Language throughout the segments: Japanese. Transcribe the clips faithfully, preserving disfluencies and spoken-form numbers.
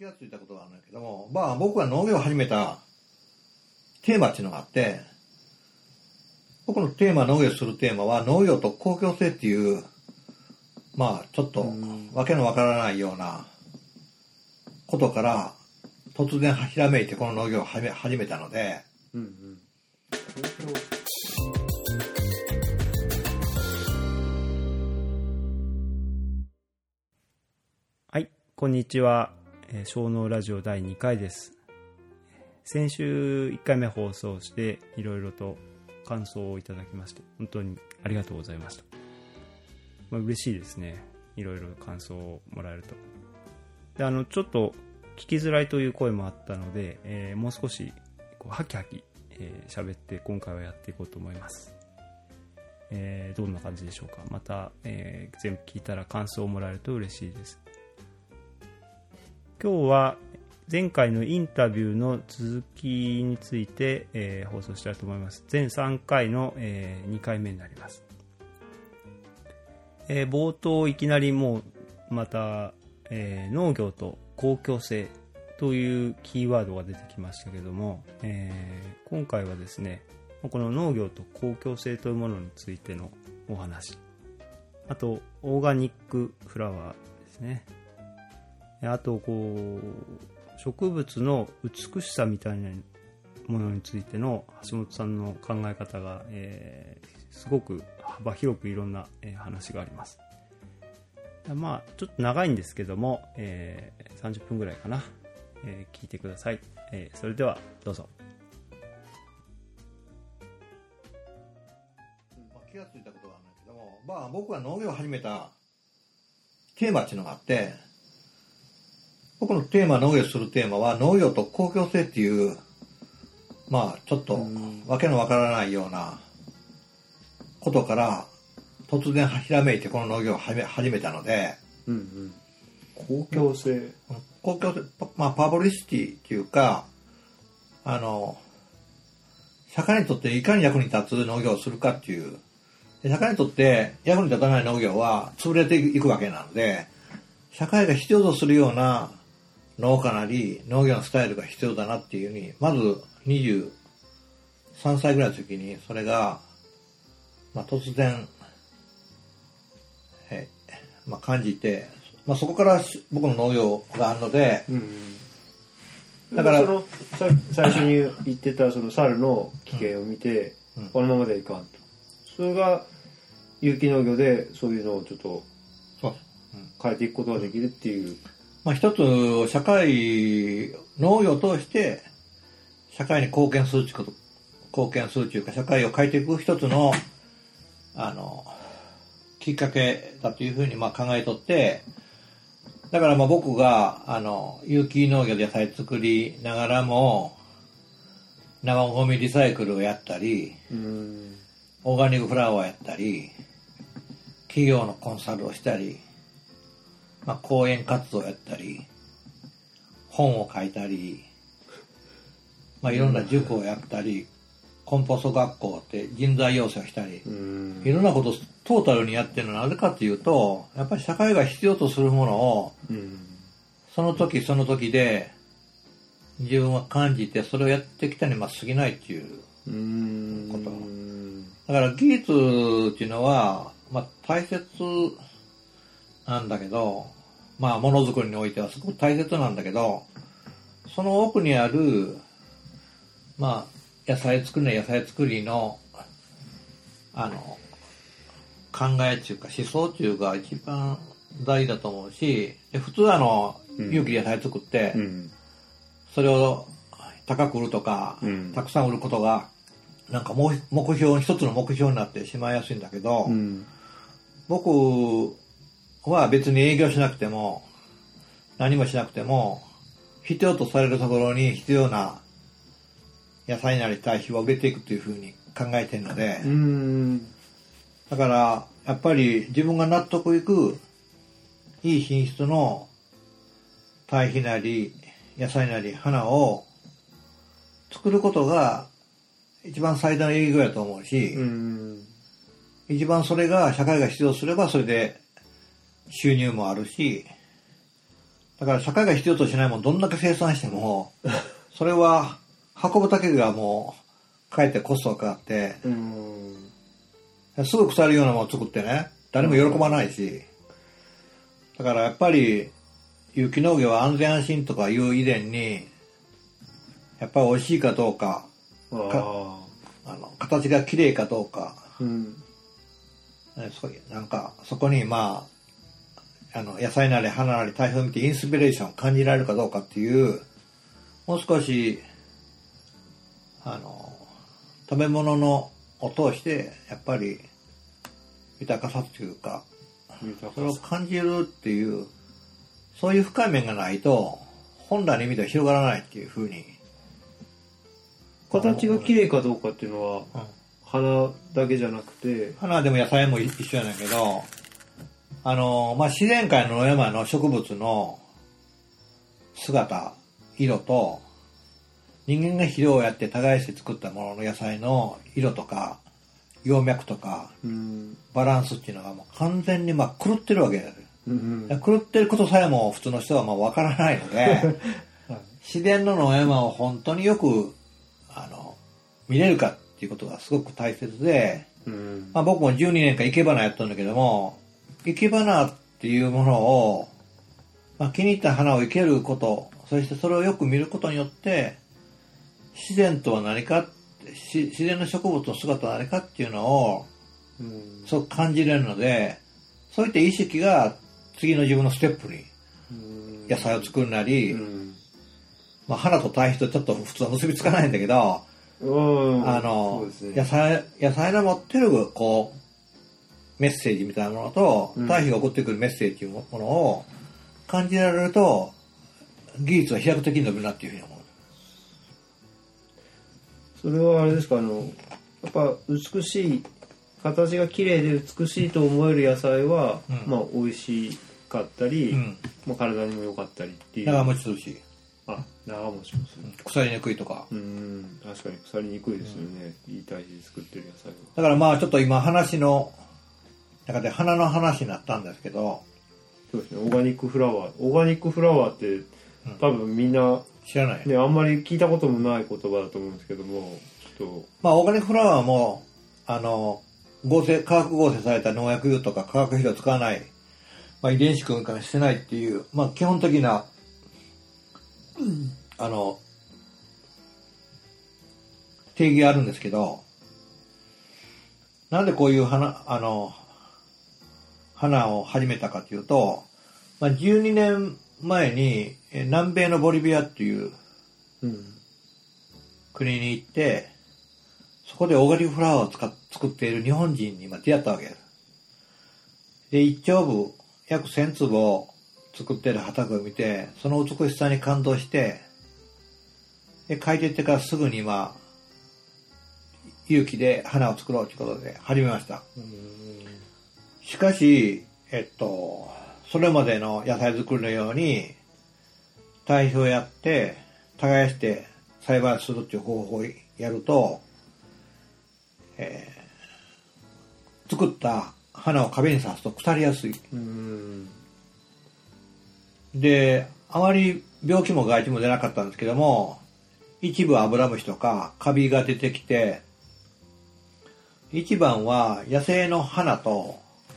気がついたことがあるんだけども、まあ僕が農業を始めたテーマっていうのがあって、僕のテーマ、農業するテーマは農業と公共性っていう、まあちょっとわけのわからないようなことから突然ひらめいてこの農業を始めたので、うんうん、 はい、こんにちは。小農ラジオだいにかいです。先週いっかいめ放送していろいろと感想をいただきまして本当にありがとうございました。まあ、嬉しいですね。いろいろ感想をもらえると。で、あのちょっと聞きづらいという声もあったので、えー、もう少しこうハキハキ喋、えー、って今回はやっていこうと思います。えー、どんな感じでしょうか。また、えー、全部聞いたら感想をもらえると嬉しいです。今日は前回のインタビューの続きについて、えー、放送したいと思います。全さんかいの、えー、にかいめになります。えー、冒頭いきなりもうまた、えー、農業と公共性というキーワードが出てきましたけども、えー、今回はですね、この農業と公共性というものについてのお話、あとオーガニックフラワーですね。あとこう植物の美しさみたいなものについての橋本さんの考え方が、えー、すごく幅広くいろんな、えー、話があります。まあちょっと長いんですけども、えー、さんじゅっぷんぐらいかな、えー、聞いてください。えー、それではどうぞ。 気がついたことがあるんだけども、まあ僕が農業を始めたテーマっていうのがあって、僕のテーマ、農業するテーマは農業と公共性っていう、まあちょっとわけのわからないようなことから突然ひらめいてこの農業を始めたので、うんうん、 公共性公共性、まあパブリシティっていうか、あの社会にとっていかに役に立つ農業をするかっていう、社会にとって役に立たない農業は潰れていくわけなので、社会が必要とするような農家なり農業のスタイルが必要だなっていうふうに、まずにじゅうさんさいぐらいの時にそれが、まあ、突然、えまあ、感じて、まあ、そこから僕の農業があるので、うんうん、だからその最初に言ってたその猿の危険を見て、うんうん、このままではいかんと、それが有機農業でそういうのをちょっと変えていくことができるっていう、 まあ、一つ社会、農業を通して社会に貢献するということ、貢献するというか社会を変えていく一つのあのきっかけだというふうにまあ考えとって、だからまあ僕があの有機農業で野菜作りながらも生ゴミリサイクルをやったり、うん、オーガニックフラワーをやったり、企業のコンサルをしたり、まあ、講演活動をやったり、本を書いたり、まあ、いろんな塾をやったり、コンポスト学校って人材養成をしたり、いろんなことをトータルにやってるのはなぜかというと、やっぱり社会が必要とするものを、その時その時で自分は感じて、それをやってきたにまあ過ぎないっていうこと。だから技術っていうのは、まあ、大切なんだけど、まあものづくりにおいてはすごく大切なんだけど、その奥にあるまあ野菜作りの野菜作りのあの考えっていうか思想っていうか一番大事だと思うし、で普通あの有機で野菜作って、うん、それを高く売るとか、うん、たくさん売ることがなんか目標一つの目標になってしまいやすいんだけど、うん、僕は別に営業しなくても何もしなくても必要とされるところに必要な野菜なり堆肥を植えていくというふうに考えているので、うーん、だからやっぱり自分が納得いくいい品質の堆肥なり野菜なり花を作ることが一番最大の営業やと思うし、うーん、一番それが社会が必要すればそれで収入もあるし、 だから社会が必要としないもんどんだけ生産してもそれは運ぶだけがもうかえってコストがかかってうんすぐ腐るようなものを作ってね誰も喜ばないし、だからやっぱり有機農業は安全安心とかいう以前にやっぱり美味しいかどうか、 ああの形が綺麗かどうか、 うん、 そうなんかそこにまああの野菜なり花なり大砲を見てインスピレーションを感じられるかどうかっていうもう少しあの食べ物のを通してやっぱり豊かさというかそれを感じるっていうそういう深い面がないと本来の意味では広がらないっていうふうに形が綺麗かどうかっていうのは、うん、花だけじゃなくて花でも野菜も一緒やねんけどあの、まあ、自然界の野山の植物の姿色と人間が肥料をやって耕して作ったものの野菜の色とか葉脈とか、うん、バランスっていうのがもう完全にまあ狂ってるわけだよ、うんうん、狂ってることさえも普通の人はまあ分からないので、はい、自然の野山を本当によくあの見れるかっていうことがすごく大切で、うんまあ、僕もじゅうにねんかん生け花やったんだけども生け花っていうものを、まあ、気に入った花を生けることそしてそれをよく見ることによって自然とは何か自然の植物の姿は何かっていうのを、うん、そう感じれるのでそういった意識が次の自分のステップに野菜を作るなり、うんまあ、花と対比とちょっと普通は結びつかないんだけど、うん、あの、ね、野菜野菜の持ってるこうメッセージみたいなものと、うん、対比が起こってくるメッセージというものを感じられると技術は飛躍的に伸びるなっていうふうに思う。 それはあれですかあのやっぱ美しい形が綺麗で美しいと思える野菜は、うん、まあ美味しかったり、うんまあ、体にも良かったりっていう長持ちするしあ長持ちもする、うん、 腐りにくいとかうん確かに腐りにくいですよね、うん、いい体質で作ってる野菜はだからまあちょっと今話の中で花の話になったんですけどそうですねオーガニックフラワーオーガニックフラワーって多分みんな知らない、 ね、あんまり聞いたこともない言葉だと思うんですけどもちょっとまあオーガニックフラワーもあの合成化学合成された農薬油とか化学肥料を使わない、まあ、遺伝子組み換えしてないっていう、まあ、基本的な、うん、あの定義があるんですけどなんでこういう花あの花を始めたかというと、まあ、じゅうにねんまえに南米のボリビアっていう国に行って、そこでオーガニックフラワーを使っ作っている日本人に今出会ったわけです。で、一丁部約せんつぶを作っている畑を見て、その美しさに感動して、で、帰っていってからすぐに今、勇気で花を作ろうということで始めました。しかし、えっと、それまでの野菜作りのように堆肥をやって耕して栽培するっていう方法をやると、えー、作った花を壁に刺すと腐りやすい。うんで、あまり病気も害虫も出なかったんですけども一部アブラムシとかカビが出てきて一番は野生の花と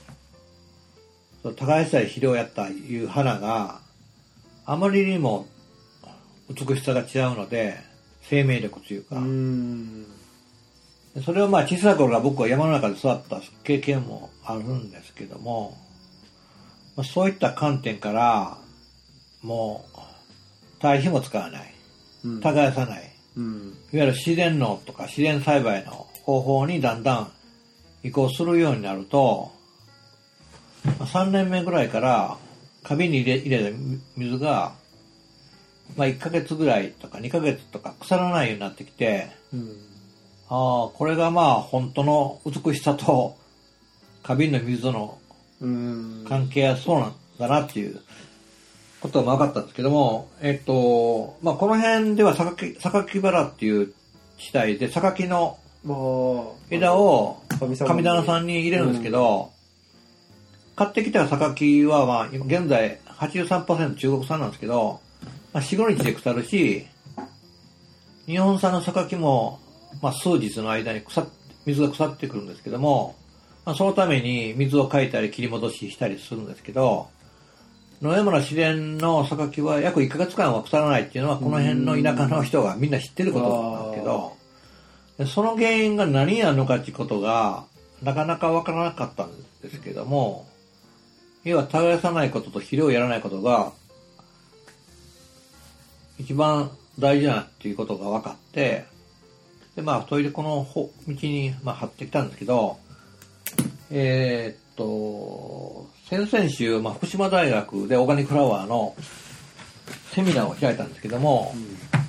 耕したり肥料をやったいう花があまりにも美しさが違うので生命力というかうんそれをまあ小さい頃から僕は山の中で育った経験もあるんですけども、まあ、そういった観点からもう堆肥も使わない耕さない、うん、いわゆる自然農とか自然栽培の方法にだんだん移行するようになるとさんねんめぐらいから花瓶に入れ、入れた水が、まあ、いっかげつぐらいとかにかげつとか腐らないようになってきて、うん、ああこれがまあ本当の美しさと花瓶の水の関係はそうなんだなっていうことが分かったんですけども、えっとまあ、この辺では榊原っていう地帯で榊の枝を神棚さんに入れるんですけど、うん買ってきた榊は、まあ、今現在はちじゅうさんパーセント 中国産なんですけど、まあ、よん、ごにちで腐るし、日本産の榊も、まあ、数日の間に腐っ水が腐ってくるんですけども、まあ、そのために水をかいたり切り戻ししたりするんですけど、野山の自然の榊は約いっかげつかんは腐らないっていうのはこの辺の田舎の人がみんな知ってることなんですけど、その原因が何になるのかっていうことがなかなかわからなかったんですけども、要は耕さないことと肥料をやらないことが一番大事だなっていうことが分かって、でまあそれでこの道にまあ張ってきたんですけど、えー、っと先々週、まあ、福島大学でオーガニックフラワーのセミナーを開いたんですけども、うん、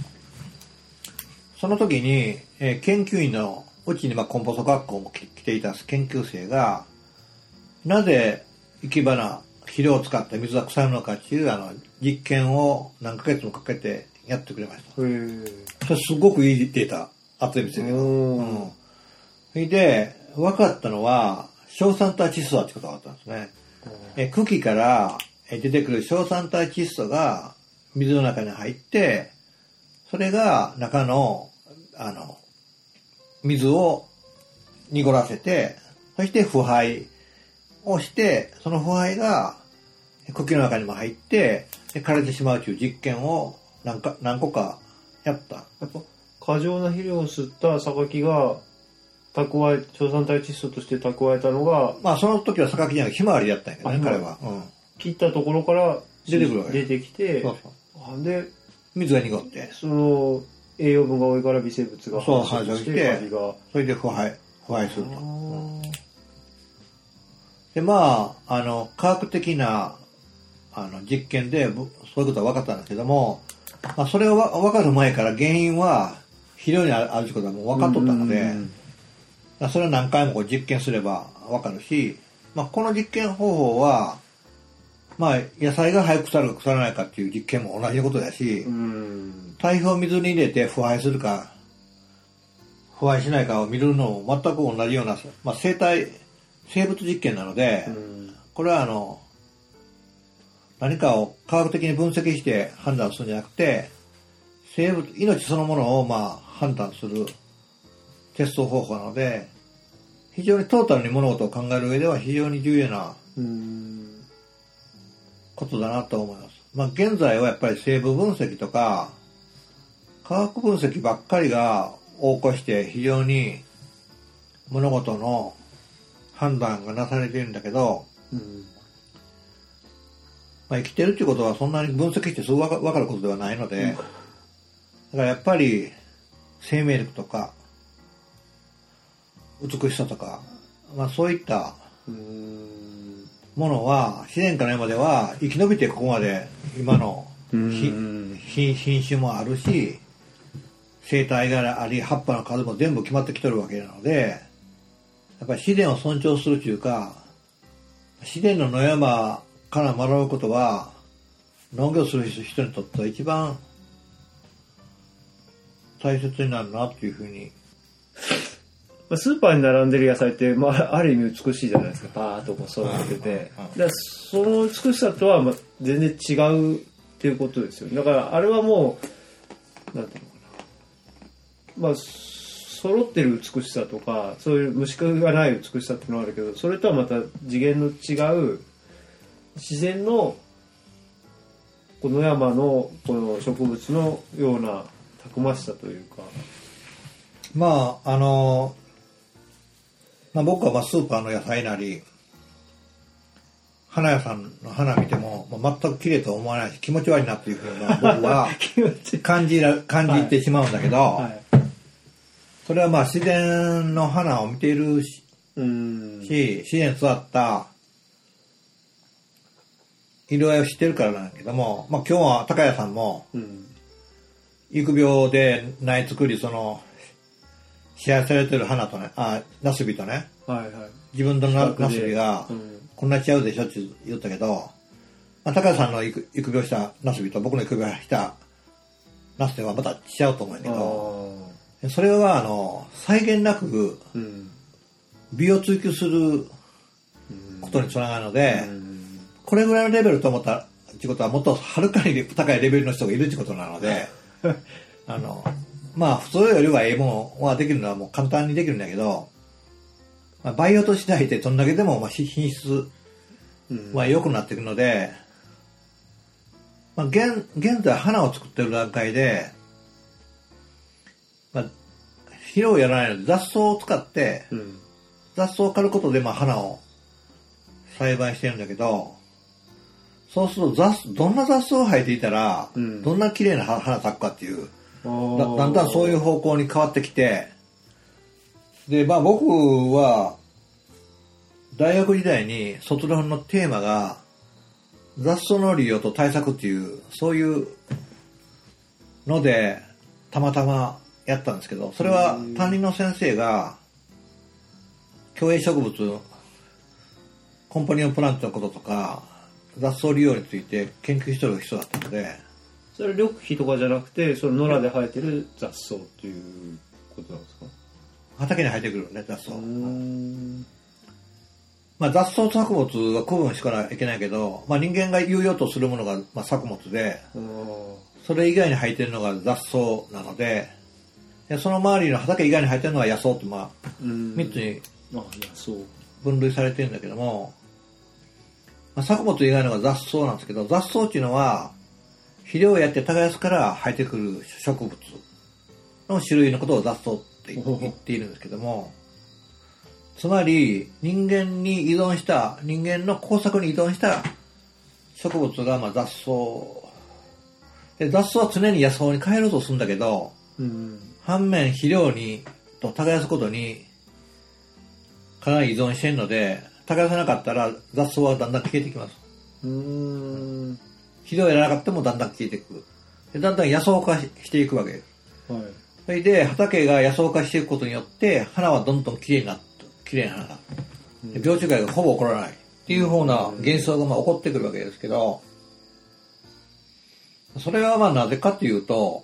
その時に、えー、研究員のうちにまあコンポスト学校も来ていた研究生が、なぜ生け花肥料を使って水が腐るのかっていうあの実験を何ヶ月もかけてやってくれました。へそれすごくいいデータあったんですよ。うん。それで分かったのは硝酸体窒素だってことが分かったんですね。え茎から出てくる硝酸体窒素が水の中に入って、それが中のあの水を濁らせて、そして腐敗をして、その腐敗が茎の中にも入って枯れてしまうという実験を何か何個かやった。 やっぱ過剰な肥料を吸った榊が蓄え硝酸体窒素として蓄えたのが、 まあその時は榊じゃなくてひまわりだったんやけどね、彼は、うん、 切ったところから出てくるわけ出てきて、そうそうで水が濁って、 その栄養分が多いから微生物が繁殖して味がそれで腐敗腐敗すると、うん、でまああの科学的なあの実験でそういうことは分かったんですけども、まあ、それを分かる前から原因は肥料にあることはもう分かっとったので、うんうん、それは何回もこう実験すれば分かるし、まあ、この実験方法は、まあ、野菜が早く腐るか腐らないかっていう実験も同じことだし、うん、堆肥を水に入れて腐敗するか腐敗しないかを見るのも全く同じような、まあ、生態生物実験なので、うん、これはあの何かを科学的に分析して判断するんじゃなくて、生物命そのものをまあ判断するテスト方法なので、非常にトータルに物事を考える上では非常に重要なことだなと思います。まあ現在はやっぱり成分分析とか科学分析ばっかりが横行して非常に物事の判断がなされているんだけど、うんまあ、生きてるっていうことはそんなに分析してすぐ分か、分かることではないので、うん、だからやっぱり生命力とか美しさとか、まあ、そういったものは自然から今では生き延びてここまで今の品種もあるし生態があり葉っぱの数も全部決まってきてるわけなので、やっぱり自然を尊重するというか、自然の野山から学ぶことは農業する人にとっては一番大切になるなっていうふうに。 スーパーに並んでる野菜って、まあ、ある意味美しいじゃないですか。パーッとこう育てて、だからその美しさとはまあ全然違うっていうことですよ。だからあれはもうなんていうのかな、まあ揃ってる美しさとかそういう虫がない美しさっていうのはあるけど、それとはまた次元の違う自然のこの山のこの植物のようなたくましさというか、 まああの、まあ、僕はまあスーパーの野菜なり花屋さんの花見ても、まあ、全く綺麗とは思わないし気持ち悪いなというふうな僕は感じら感じてしまうんだけど、はいはい、それはまあ自然の花を見ているし、うんし自然に育った色合いを知ってるからなんだけども、まあ、今日は高谷さんも、うん、育苗で苗作りその支配されてる花とね、あ、ナスビとね、はいはい、自分のナスビが、うん、こんな違うでしょって言ったけど、まあ、高谷さんの育苗したナスビと僕の育苗したナスではまた違うと思うんだけど、それはあの際限なく美を追求することにつながるので、うん、これぐらいのレベルと思ったらってことはもっとはるかに高いレベルの人がいるってことなのであのまあ普通よりはええものはできるのはもう簡単にできるんだけど、まあ、培養としないでどんだけでもまあ品質は良くなっていくので、まあ、現, 現在花を作ってる段階で、まあ、肥料をやらないので雑草を使って、うん、雑草を刈ることでまあ花を栽培してるんだけど、そうすると雑どんな雑草が生えていたら、うん、どんな綺麗な花咲くかっていう だ, だんだんそういう方向に変わってきて、でまあ僕は大学時代に卒論のテーマが雑草の利用と対策っていうそういうのでたまたまやったんですけど、それは担任の先生が競泳植物コンパニオンプラントのこととか雑草利用について研究してる人だったので、 それ緑肥とかじゃなくてその野良で生えてる雑草っていうことなんですか？ 畑に生えてくるね雑草。まあ、雑草と作物は区分しかいけないけど、まあ、人間が有用とするものがまあ作物で、それ以外に生えてるのが雑草なので、でその周りの畑以外に生えてるのは野草ってまあみっつに分類されてるんだけども、まあ、作物以外のが雑草なんですけど、雑草っていうのは肥料をやって耕すから生えてくる植物の種類のことを雑草って言っているんですけども、つまり人間に依存した人間の耕作に依存した植物がまあ雑草で、雑草は常に野草に変えろうとするんだけど、うん、反面肥料にと耕すことにかなり依存しているので、耕さなかったら雑草はだんだん消えてきます。うーん、肥料をやらなかったもだんだん消えていく。でだんだん野草化していくわけです。はい、それで畑が野草化していくことによって花はどんどんきれいになってきれいな花が、うん、病虫害がほぼ起こらないっていう風な現象がまあ起こってくるわけですけど、それはまあなぜかというと、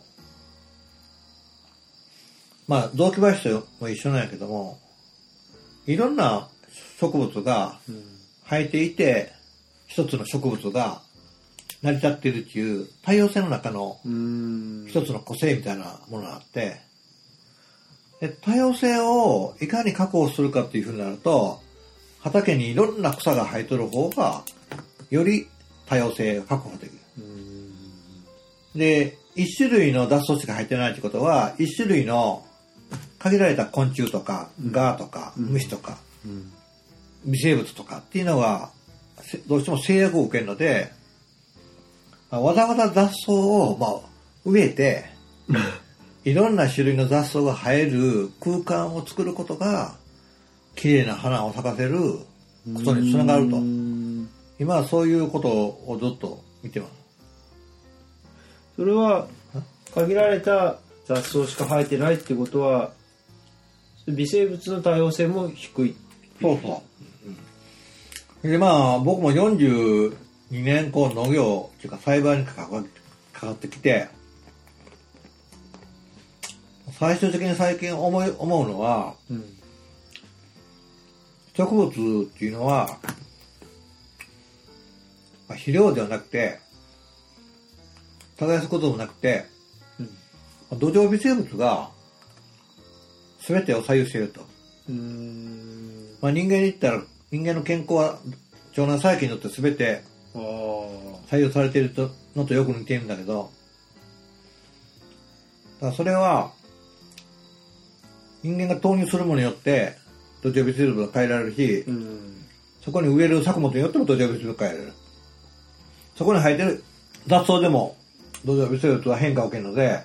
まあ雑木林とも一緒なんやけども、いろんな植物が生えていて、一つの植物が成り立っているっていう多様性の中の一つの個性みたいなものがあって、で多様性をいかに確保するかっていうふうになると、畑にいろんな草が生えとる方がより多様性が確保できる。で、一種類の雑草しか生えてないってことは、一種類の限られた昆虫とかガとか虫とか微生物とかっていうのはどうしても制約を受けるので、わざわざ雑草をまあ植えていろんな種類の雑草が生える空間を作ることが綺麗な花を咲かせることにつながると、今はそういうことをずっと見てます。 それは限られた雑草しか生えてないってことは微生物の多様性も低い。 そうそう。でまあ僕もよんじゅうにねんこう農業っていうか栽培に関わってきて、最終的に最近思い思うのは、うん、植物っていうのは、まあ、肥料ではなくて耕すこともなくて、うん、土壌微生物が全てを左右していると。うーん、まあ、人間に言ったら人間の健康は腸内細菌によって全て左右されているのとよく似ているんだけど、だからそれは人間が投入するものによって土壌微生物が変えられるし、うん、そこに植える作物によっても土壌微生物が変えられる。そこに生えてる雑草でも土壌微生物は変化を受けるので、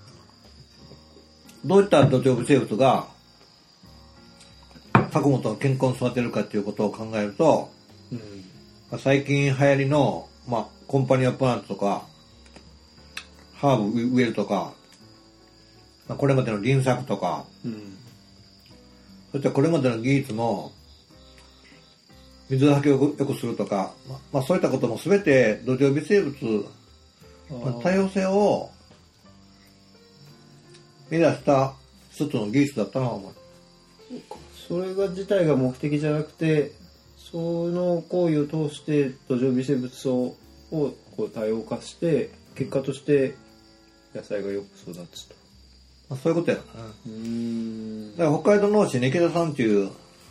どういった土壌微生物が作物を健康に育てるかっていうことを考えると、うん、最近流行りの、まあ、コンパニオンプラントとかハーブ植えるとか、まあ、これまでの輪作とか、うん、そしてこれまでの技術も水はけを良くするとか、まあまあ、そういったことも全て土壌微生物の多様性を目指した一つの技術だったなと思う。 それが自体が目的じゃなくて、その行為を通して土壌微生物をこう多様化して結果として野菜がよく育つと。 まあ、そういうことやな。 うーん。 だから北海道農師の池田さんっていう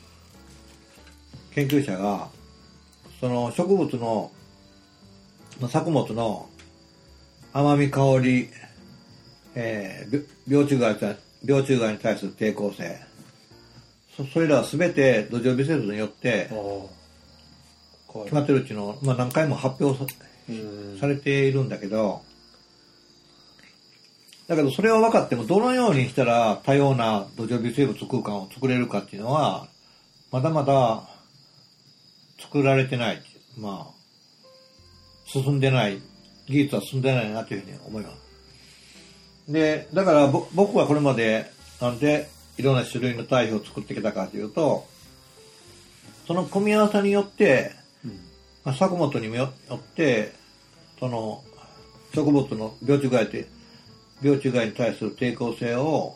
研究者がその植物の作物の甘み香り、えー、病虫害病虫害に対する抵抗性、そ, それらは全て土壌微生物によって決まってるっていうのを、まあ、何回も発表 さ, されているんだけど、だけどそれは分かってもどのようにしたら多様な土壌微生物空間を作れるかっていうのはまだまだ作られてない、まあ進んでない、技術は進んでないなというふうに思います。で、だから僕はこれまでなんでいろんな種類の堆肥を作ってきたかというと、その組み合わせによって、うん、まあ、作物によってその植物の病虫害って病虫害に対する抵抗性を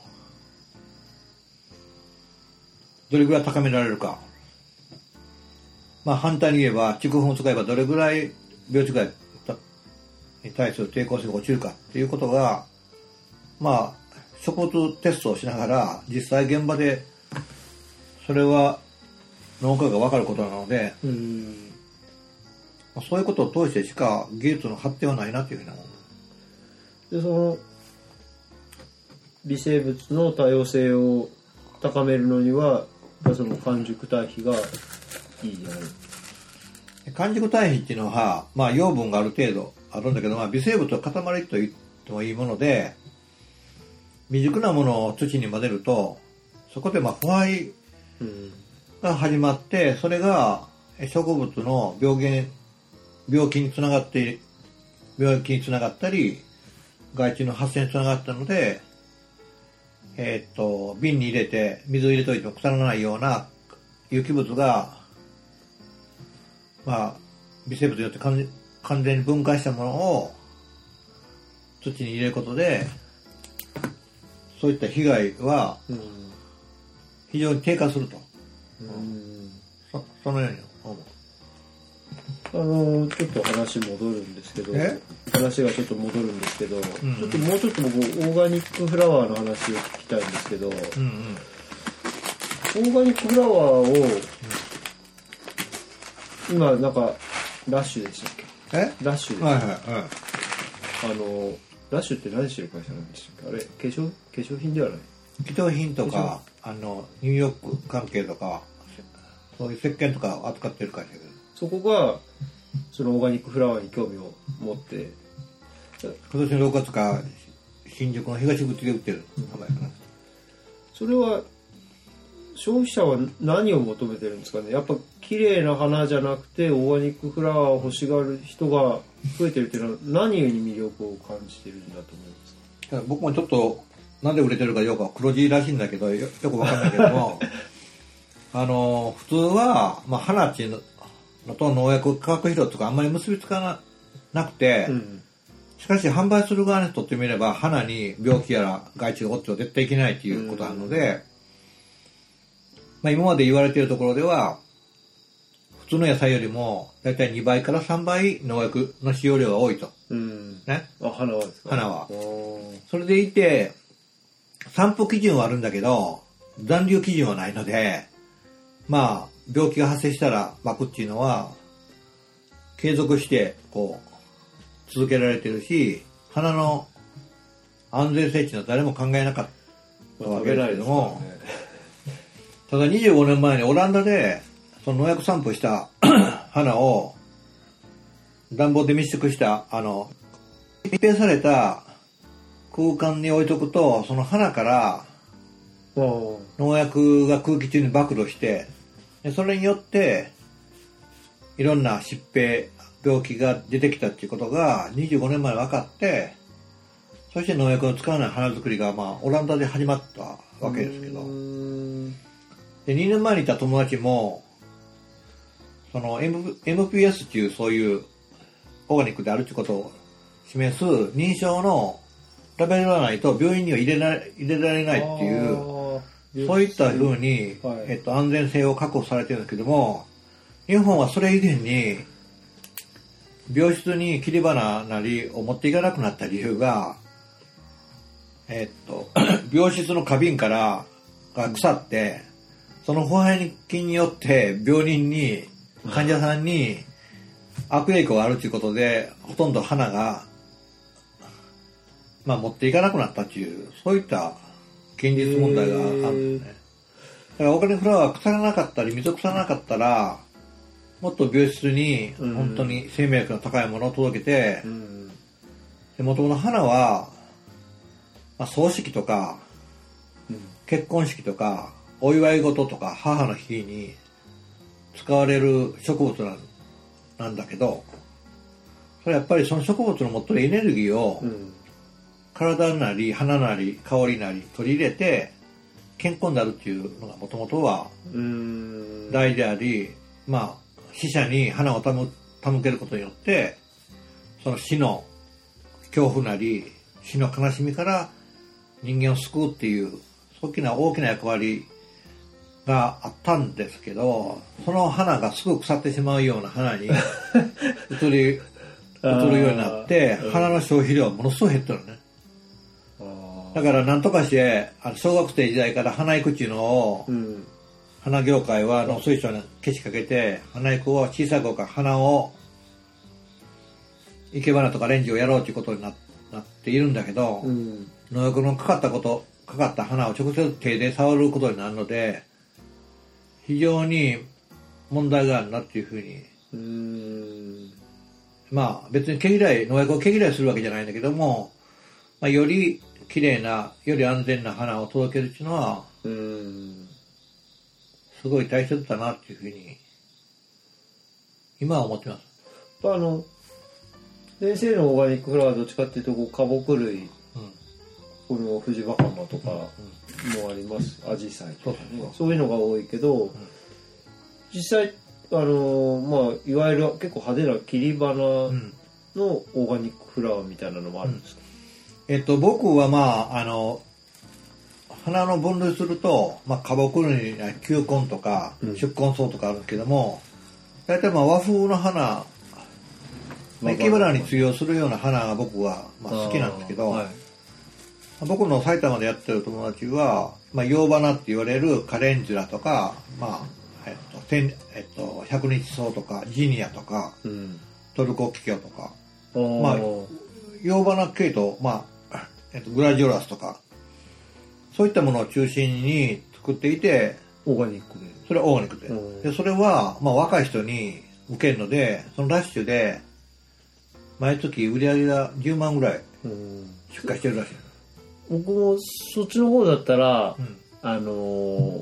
どれぐらい高められるか、まあ反対に言えば畜粉を使えばどれぐらい病虫害に対する抵抗性が落ちるかっていうことが、まあ植物テストをしながら実際現場でそれは農家が分かることなので、うーん、そういうことを通してしか技術の発展はないなというふうに思う。 でその微生物の多様性を高めるのにはその完熟堆肥がいいじゃない。 完熟堆肥っていうのは、まあ、養分がある程度あるんだけど、まあ、微生物の塊と言ってもいいもので、未熟なものを土に混ぜるとそこでまあ腐敗が始まって、それが植物の病原病気につながって病気につながったり害虫の発生につながったので、えー、っと瓶に入れて水を入れといても腐らないような有機物が、まあ、微生物によって完全に分解したものを土に入れることでそういった被害は非常に低下すると、うん、そ, そのように思う。 あのちょっと話戻るんですけど、話がちょっと戻るんですけど、うんうん、ちょっともうちょっと僕オーガニックフラワーの話を聞きたいんですけど、うんうん、オーガニックフラワーを、うん、今なんかラッシュでしたっけ？ え？ ラッシュでしたっけ？ はいはいはい。 あのラッシュって何してる会社なんでしたっけ？あれ化粧化粧品ではない？ 化粧品とかあの入浴関係とかそういう石鹸とかを扱ってる会社で、 そこがそのオーガニックフラワーに興味を持って今年のろくがつか新宿の東口で売ってる名前かな。 それは消費者は何を求めてるんですかね。やっぱ綺麗な花じゃなくてオーガニックフラワーを欲しがる人が増えてるっていうのは何に魅力を感じてるんだと思いますか。 僕もちょっとなんで売れてるかよく黒字らしいんだけど よ, よくわかんないけどもあの普通は、まあ、花っていうのと農薬化学肥料とかあんまり結びつか な, なくて、うん、しかし販売する側にとってみれば花に病気やら害虫が落ちては絶対いけないということなので、うん、まあ、今まで言われているところでは普通の野菜よりもだいたいにばいからさんばい農薬の使用量が多いと、うんね、 あ花はですか。 花はそれでいて散布基準はあるんだけど残留基準はないので、まあ病気が発生したら巻くっていうのは継続してこう続けられてるし、花の安全性っていうのは誰も考えなかったわけですけども、ね、ただにじゅうごねんまえにオランダでその農薬散布した花を暖房で密縮したあの密閉された空間に置いとくとその花から農薬が空気中に暴露してでそれによっていろんな疾病病気が出てきたっていうことがにじゅうごねんまえ分かって、そして農薬を使わない花作りがまあオランダで始まったわけですけど、でにねんまえにいた友達もその エムピーエス っていうそういうオーガニックであるってことを示す認証のラベルがないと病院には入れられ、入れられないっていうそういったふうに、はい、えっと、安全性を確保されてるんですけども、日本はそれ以前に病室に切り花なりを持っていかなくなった理由が、えっと、病室の花瓶からが腐って、その腐敗菌によって病人に、患者さんに悪影響があるということで、ほとんど花が、まあ持っていかなくなったという、そういった現実問題があるんですね。だからオーガニックフラワーが腐らなかったり、水を腐らなかったら、もっと病室に本当に生命力の高いものを届けて、もともと花は、まあ、葬式とか、うん、結婚式とかお祝い事とか母の日に使われる植物なん、なんだけど、それやっぱりその植物の持ってるエネルギーを、うん、体なり花なり香りなり取り入れて健康になるっていうのがもともとは大事であり、まあ死者に花を手向けることによってその死の恐怖なり死の悲しみから人間を救うっていう大きな大きな役割があったんですけど、その花がすぐ腐ってしまうような花に移り移るようになって花の消費量はものすごい減ったのね。だから何とかしてあの小学生時代から花育っていうのを、うん、花業界は農水省にけしかけて花育を小さい頃から花を生け花とかレンジをやろうということになっているんだけど、うん、農薬のかかったことかかった花を直接手で触ることになるので非常に問題があるなっていうふうに、うーん、まあ別に毛嫌い農薬を毛嫌いするわけじゃないんだけども、まあ、より綺麗なより安全な花を届けるっていうのはうーんすごい大切だなっていうふうに今は思ってます。 あの先生のオーガニックフラワーはどっちかっていうとこう花木類、うん、このフジバカマとかもあります、アジサイとかね、そういうのが多いけど、うん、実際あのまあいわゆる結構派手な切り花のオーガニックフラワーみたいなのもあるんですか？ うん、えっと僕はまああの花の分類すると、まあ、花木類に球根とか宿根草とかあるんですけども、大体まあ和風の花生け花に通用するような花が僕はまあ好きなんですけど、はい、僕の埼玉でやってる友達は、まあ、洋花って言われるカレンジュラとか、まあえっと天えっと、百日草とかジニアとか、うん、トルコキキョウとか、まあ、洋花系統、まあえっと、グラジオラスとかそういったものを中心に作っていてオーガニックでそれはオーガニックで、でそれは、まあ、若い人に受けるのでそのラッシュで毎月売り上げがじゅうまんぐらい出荷してるらしい。 僕もそっちの方だったら、うん、あのー、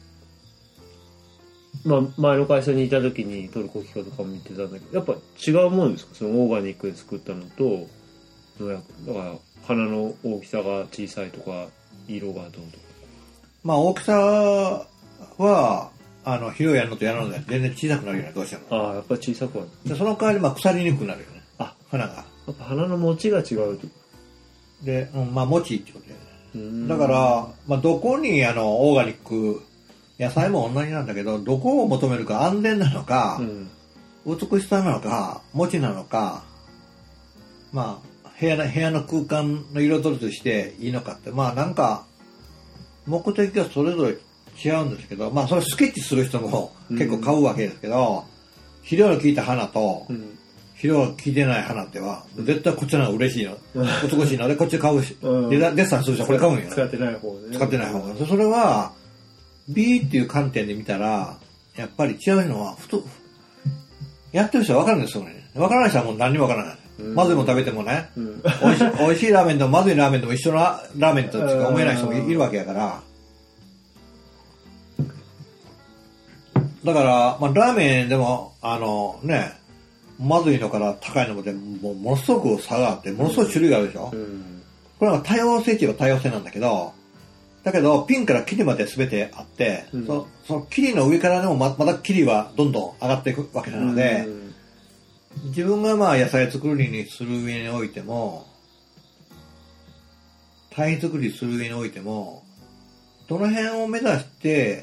まあ前の会社にいた時にトルコキキョウとかも見てたんだけどやっぱ違うもんですか？そのオーガニックで作ったのとだから花の大きさが小さいとか色がどうとか。 まあ大きさはあの広いやるのとやるので全然小さくなるよねどうしても。 ああやっぱ小さくはでその代わりまあ腐りにくくなるよね。あ花が。 やっぱ花の持ちが違うと。 で、うん、まあ持ちってことで、ね、だから、まあ、どこにあのオーガニック野菜も同じなんだけどどこを求めるか安全なのか、うん、美しさなのか持ちなのかまあ部屋の部屋の空間の彩りとしていいのかってまあなんか目的がそれぞれ違うんですけどまあそれスケッチする人も結構買うわけですけど、うん、肥料の効いた花と、うん肥料が効いてない花っては絶対こっちの方が嬉しいの、うん、美しいのでこっち買うし、うん、デッサンする人はこれ買うんよ使ってない方ね使ってない方がそれは B っていう観点で見たらやっぱり違うのはふとやってる人は分かるんですよね分からない人はもう何にも分からない、うん、まずいもん食べてもね、うん、おいしい、おいしいラーメンとまずいラーメンでも一緒のラーメンとしか思えない人もいるわけやからだから、まあ、ラーメンでもあのねまずいのから高いのまでもうものすごく差があってものすごい種類があるでしょ、うん、これは多様性って言えば多様性なんだけどだけどピンからキリまで全てあって、うん、そ, そのキリの上からでも ま, まだキリはどんどん上がっていくわけなので、うん、自分がまあ野菜作りにする上においても堆肥作りする上においてもどの辺を目指して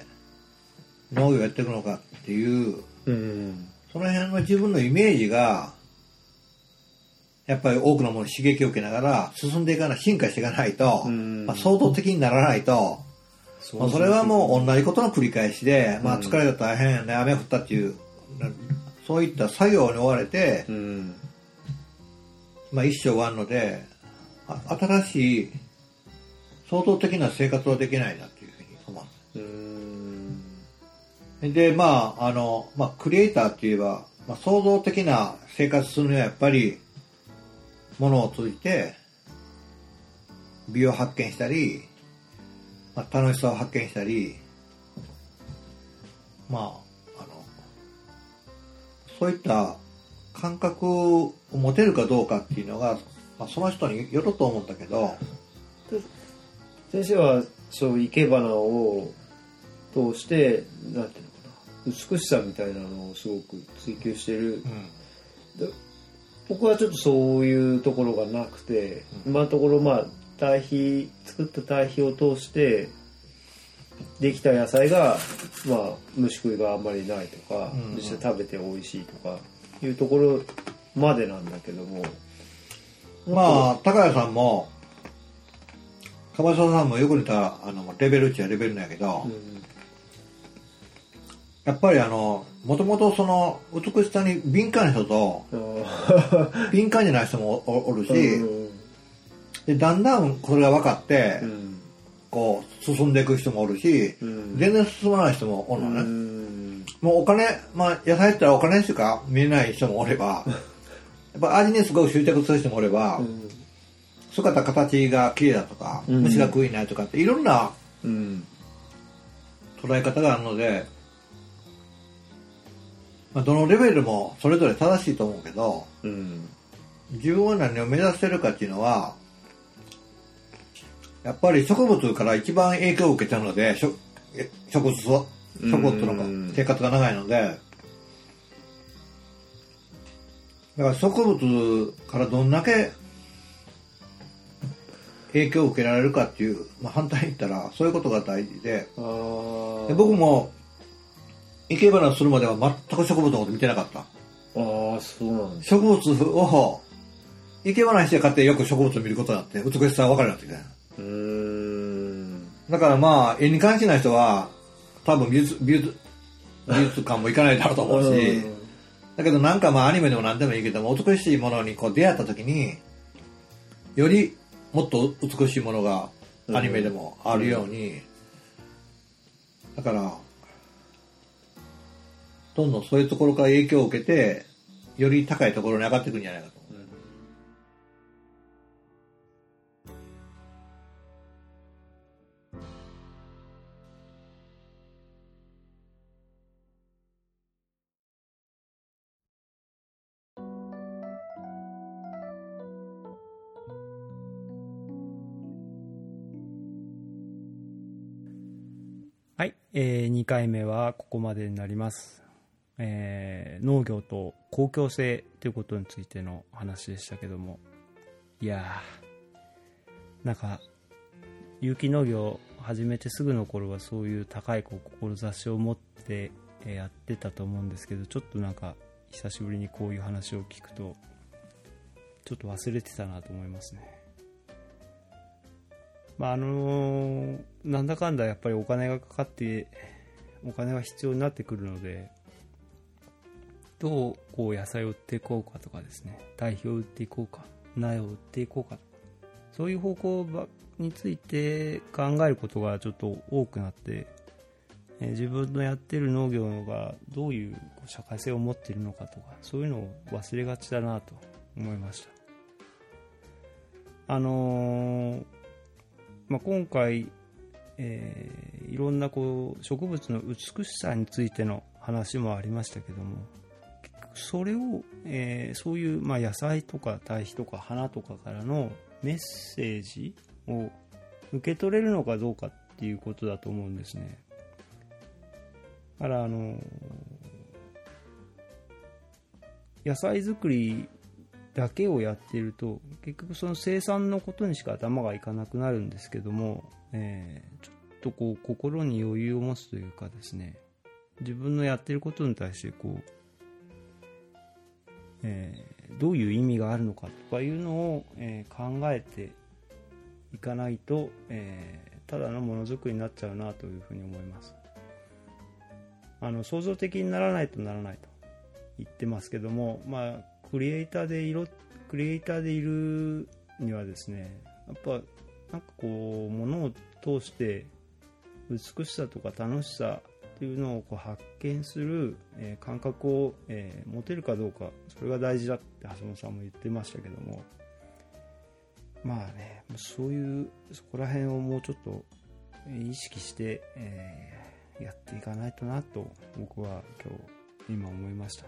農業をやっていくのかっていう、うんその辺の自分のイメージがやっぱり多くのものに刺激を受けながら進んでいかない、進化していかないと、まあ、創造的にならないと、そ, それはもう同じことの繰り返しで、まあ、疲れた大変、ね、雨が降ったっていう、そういった作業に追われて、まあ、一生終わるので、新しい創造的な生活はできないなというふうに思う。うーんで、まあ、あの、まあ、クリエイターって言えば、まあ、創造的な生活するにはやっぱり、ものを通じて、美を発見したり、まあ、楽しさを発見したり、まあ、あの、そういった感覚を持てるかどうかっていうのが、まあ、その人によると思うんだけど、 先生はそういう生け花を通してなんていうのかな、美しさみたいなのをすごく追求してる、うん、で僕はちょっとそういうところがなくて、うん、今のところまあ堆肥作った堆肥を通してできた野菜がまあ虫食いがあんまりないとか、うんうん、実際食べて美味しいとかいうところまでなんだけども、 まあ高谷さんも樺沢さんもよく似たあのレベルっちゃレベルなんやけど、うん、やっぱりあのもともとその美しさに敏感な人と敏感じゃない人も お, おるし、うん、でだんだんこれが分かって、うん、こう進んでいく人もおるし、うん、全然進まない人もおるのね、うん、もうお金、まあ野菜って言ったらお金しか見えない人もおればやっぱ味にすごく執着する人もおれば、うん、姿形が綺麗だとか、うん、虫が食いないとかっていろんな捉え方があるので、まあ、どのレベルもそれぞれ正しいと思うけど、うん、自分は何を目指してるかっていうのはやっぱり植物から一番影響を受けたので、植物と植物との生活が長いので、だから植物からどんだけ影響を受けられるかっていう、まあ、反対に言ったらそういうことが大事 で, で僕も生け花するまでは全く植物のこと見てなかった。 ああ、そうなんです。 植物を生け花にして買ってよく植物を見ることになって美しさが分かるようになってきた。うーんだからまあ絵に関しない人は多分美術美術美術館も行かないだろうと思うしだけどなんかまあアニメでも何でもいいけども美しいものにこう出会った時によりもっと美しいものがアニメでもあるように、うん、だからどんどんそういうところから影響を受けてより高いところに上がっていくんじゃないかと思う、うんはい、えー、にかいめはここまでになります、えー、農業と公共性ということについての話でしたけども、いやーなんか有機農業を始めてすぐの頃はそういう高い志を持ってやってたと思うんですけど、ちょっとなんか久しぶりにこういう話を聞くとちょっと忘れてたなと思いますね。まああのー、なんだかんだやっぱりお金がかかってお金が必要になってくるので、どうこう野菜を売っていこうかとかですね、堆肥を売っていこうか、苗を売っていこうか、そういう方向について考えることがちょっと多くなって、えー、自分のやってる農業がどういう社会性を持っているのかとか、そういうのを忘れがちだなと思いました。あのーまあ、今回、えー、いろんなこう植物の美しさについての話もありましたけども、それを、えー、そういう、まあ、野菜とか堆肥とか花とかからのメッセージを受け取れるのかどうかっていうことだと思うんですね。だからあの野菜作りだけをやっていると結局その生産のことにしか頭がいかなくなるんですけども、えー、ちょっとこう心に余裕を持つというかですね、自分のやっていることに対してこう、えー、 ー、どういう意味があるのかとかいうのを、えー、考えていかないと、えー、ただのものづくりになっちゃうなというふうに思います。あの創造的にならないとならないと言ってますけども、まあクリエイターでいろクリエイターでいるにはですね、やっぱなんかこうものを通して美しさとか楽しさっていうのをこう発見する、えー、感覚を、えー、持てるかどうか、それが大事だって橋本さんも言ってましたけども、まあね、そういうそこら辺をもうちょっと意識して、えー、やっていかないとなと僕は今日今思いましたね。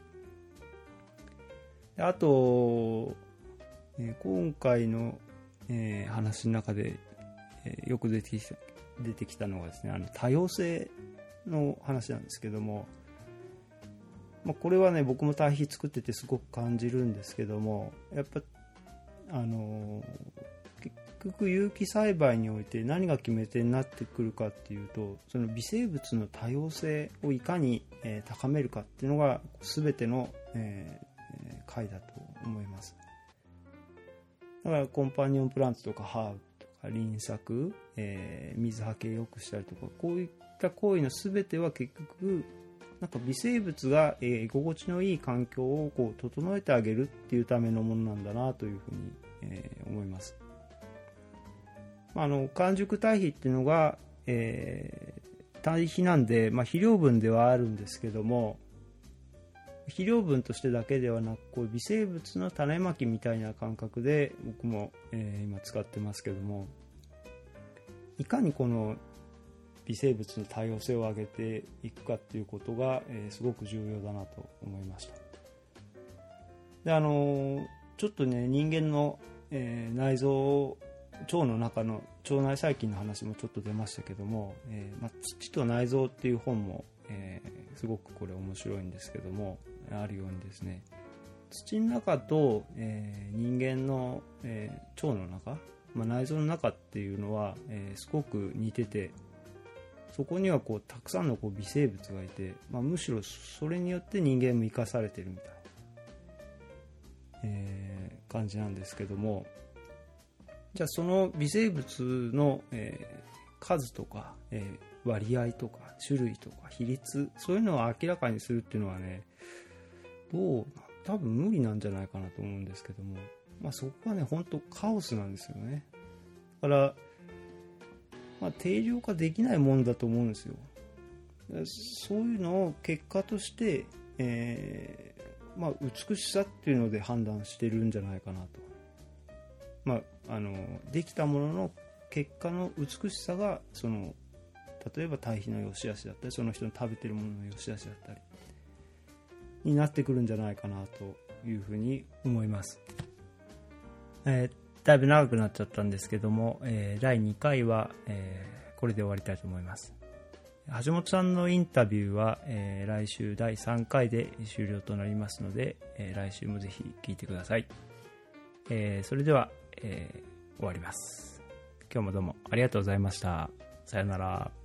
であと、えー、今回の、えー、話の中で、えー、よく出てきた出てきたのがですね、あの多様性の話なんですけども、まあ、これはね僕も対比作っててすごく感じるんですけども、やっぱあの結局有機栽培において何が決め手になってくるかっていうと、その微生物の多様性をいかに、えー、高めるかっていうのが全ての、えー、回だと思います。だからコンパニオンプランツとかハーブとか輪作、えー、水はけを良くしたりとか、こういった行為の全ては結局なんか微生物が、えー、居心地のいい環境をこう整えてあげるっていうためのものなんだなというふうに、えー、思います。あの完熟堆肥っていうのが、えー、堆肥なんで、まあ、肥料分ではあるんですけども、肥料分としてだけではなく、こう微生物の種まきみたいな感覚で僕も、えー、今使ってますけども、いかにこの微生物の多様性を上げていくかっていうことが、えー、すごく重要だなと思いました。であのー、ちょっとね人間の、えー、内臓、腸の中の腸内細菌の話もちょっと出ましたけども、えーまあ、土と内臓っていう本も、えー、すごくこれ面白いんですけども、あるようにですね、土の中と、えー、人間の、えー、腸の中、まあ、内臓の中っていうのは、えー、すごく似てて、そこにはこうたくさんのこう微生物がいて、まあ、むしろそれによって人間も生かされてるみたいな、えー、感じなんですけども、じゃあその微生物の、えー、数とか、えー、割合とか種類とか比率、そういうのを明らかにするっていうのはね、どう多分無理なんじゃないかなと思うんですけども、まあ、そこはね本当カオスなんですよね。だからまあ、定量化できないものだと思うんですよ。そういうのを結果として、えーまあ、美しさっていうので判断してるんじゃないかなと。まあ、あのできたものの結果の美しさがその例えば堆肥の良し悪しだったり、その人の食べてるものの良し悪しだったりになってくるんじゃないかなというふうに思います。えーだいぶ長くなっちゃったんですけども、えー、だいにかいは、えー、これで終わりたいと思います。橋本さんのインタビューは、えー、来週だいさんかいで終了となりますので、えー、来週もぜひ聞いてください。えー、それでは、えー、終わります。今日もどうもありがとうございました。さよなら。